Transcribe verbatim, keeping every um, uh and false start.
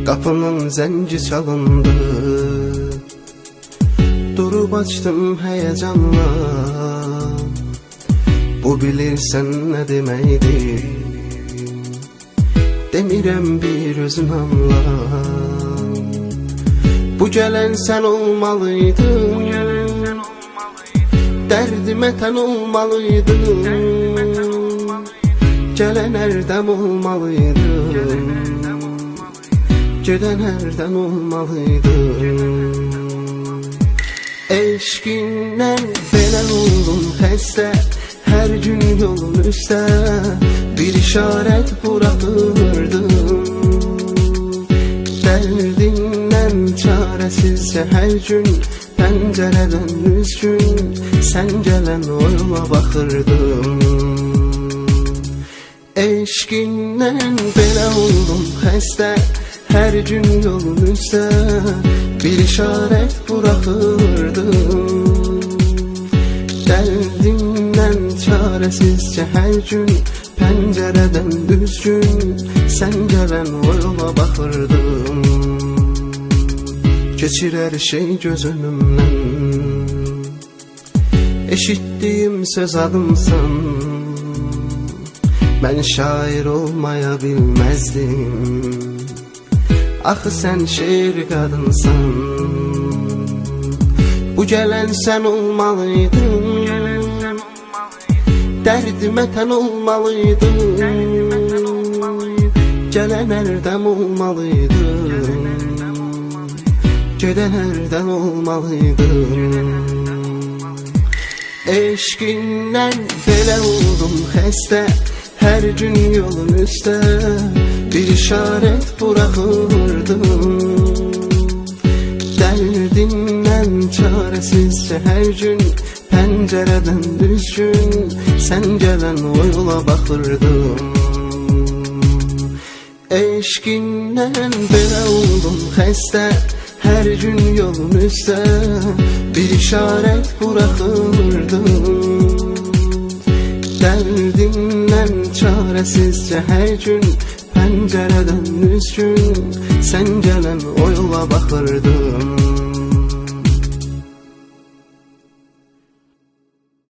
Qapının zəngi çalındı, durub açdım həyəcanla. Bu bilirsən nə deməkdir, demirəm bir özün anla. Bu gələn sən olmalıydın, dərdimə tən olmalıydın. Gələn ərdəm olmalıydın, gedən ərdən olmalıydın. Eşqindən belə oldum xəstə, hər gün yolun üstə bir işarət buraxırdım. Dərdindən çarəsizcə hər gün pəncərədən üzgün sən gələn o yola baxırdım. Eşqindən belə oldum xəstə, hər gün yolun üstə bir işarət buraxırdım. Dərdimdən çarəsizcə hər gün pəncərədən düzgün sən gələn o yola baxırdım. Keçir hər şey göz önümdən, eşitdiyim söz adımsan. Mən şair olmaya bilməzdim, axı sən şeir qadınsan. Bu gələn sən olmalıydın, dərdimə tən olmalıydın. Gələn ərdəm olmalıydın, gedən ərdən olmalıydın. Eşqindən belə oldum xəstə, hər gün yolun üstə bir işarət buraxırdım. Dərdimdən çarəsizcə hər gün pəncərədən düzgün sən gələn o yola baxırdım. Eşqindən belə oldum xəstə, hər gün yolun üstə bir işarət buraxırdım. Dərdimdən çarəsizcə hər gün pəncərədən üzgün sən gələn o yola baxırdım.